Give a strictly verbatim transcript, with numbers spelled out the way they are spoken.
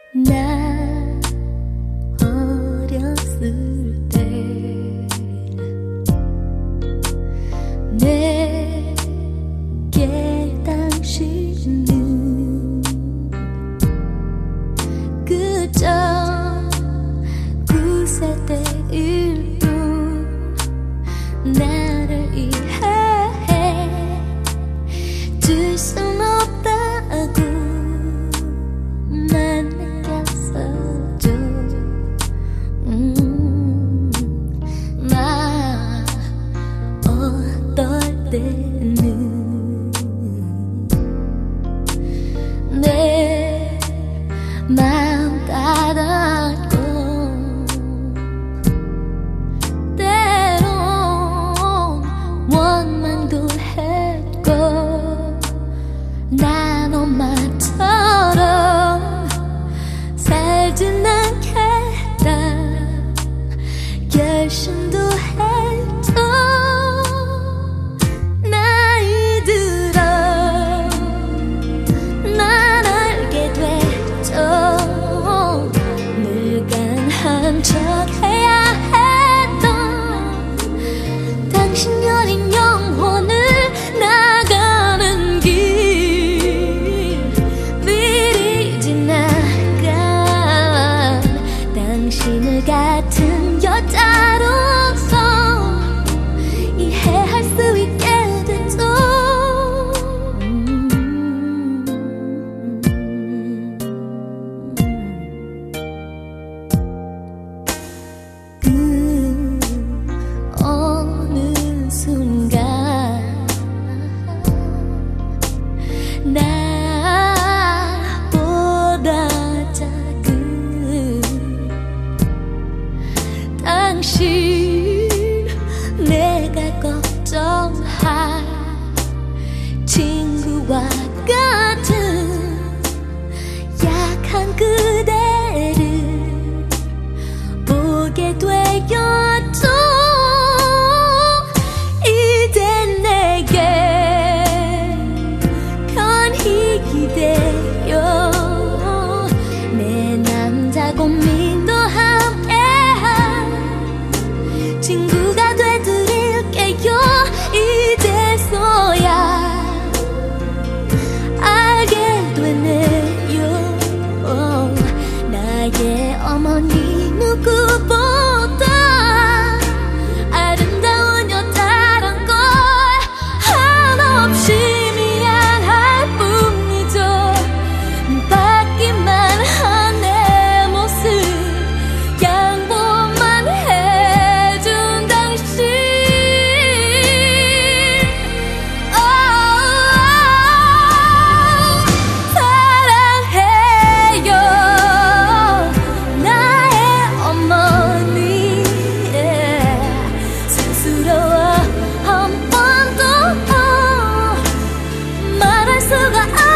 나 어렸을 때 내게 당신은 그저 구세 때일 뿐 나를 이해해 줄 순 없다고 난 느꼈어줘. 음, 나 어떨 때는 내 마음 따랐고 때론 원망도 했고 난 엄마처럼 살진 않겠다 결심도 했죠. 나이 들어 난 알게 됐죠. 늘 강한 척 해야 했던 당신 여린 영혼을 나가는 길 미리 지나간 당신을 같은 여자로서 이해할 수 있게 됐죠. 그 어느 순간 나보다 작은 당신 내가 걱정할 친구와 같은 약한 그대를 보게 되었죠. 이제 내게 편히 기대요. 내 남자 고민도 함께한 친구가 되드릴게요. 이제서야 알게 되네요. 나의 어머니 누구보다 아름다운 여자란 걸 한없이 미안할 뿐이죠. 받기만 한 내 모습 양보만 해준 당신. 오, 사랑해요 나의 어머니. 스스로워 한 번도 말할 수가